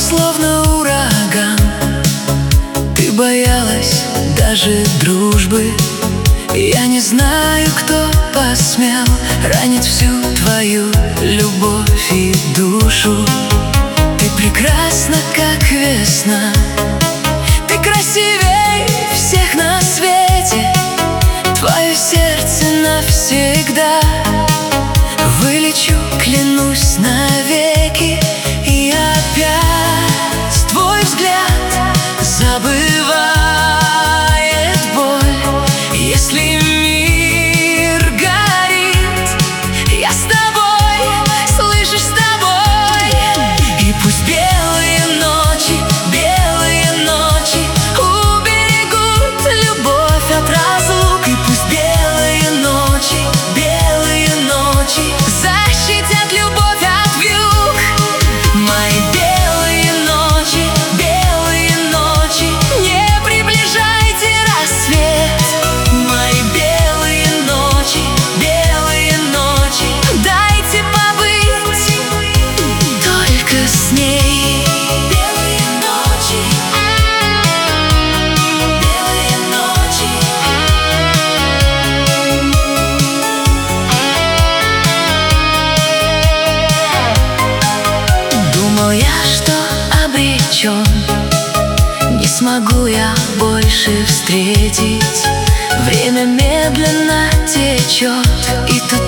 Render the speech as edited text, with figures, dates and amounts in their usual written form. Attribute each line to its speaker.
Speaker 1: словно ураган. Ты боялась даже дружбы. Я не знаю, кто посмел ранить всю твою любовь и душу. Ты прекрасна, как весна. Ты красивей всех на свете. Твое сердце навсегда. Вылечу, клянусь, навеки. И опять твой взгляд забывает боль. Если мир горит, я с тобой, слышишь, с тобой. И пусть белые ночи уберегут любовь от разлук. И пусть белые ночи защитят любовь от вьюг. Мои белые ночи, не приближайте рассвет. Мои белые ночи, дайте побыть только с ней. Белые ночи, думал я, что обречен, не смогу я больше встретить. Время медленно течет, и тут